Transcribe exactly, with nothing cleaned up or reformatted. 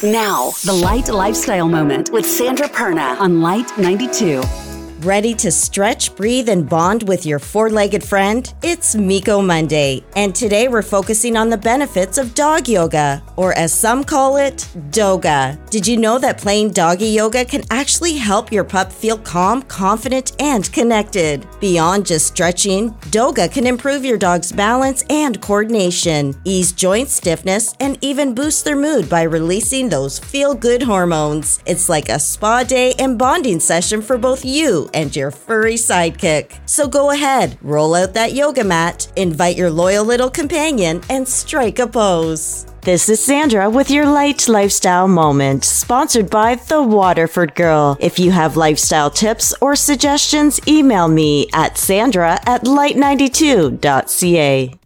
Now, the Light Lifestyle Moment with Sandra Perna on Light ninety-two. Ready to stretch, breathe, and bond with your four-legged friend? It's Miko Monday, and today we're focusing on the benefits of dog yoga, or as some call it, doga. Did you know that playing doggy yoga can actually help your pup feel calm, confident, and connected? Beyond just stretching, doga can improve your dog's balance and coordination, ease joint stiffness, and even boost their mood by releasing those feel-good hormones. It's like a spa day and bonding session for both you and your furry sidekick. So go ahead, roll out that yoga mat, invite your loyal little companion, and strike a pose. This is Sandra with your Light Lifestyle Moment, sponsored by The Waterford Girl. If you have lifestyle tips or suggestions, email me at sandra at light ninety-two dot c a.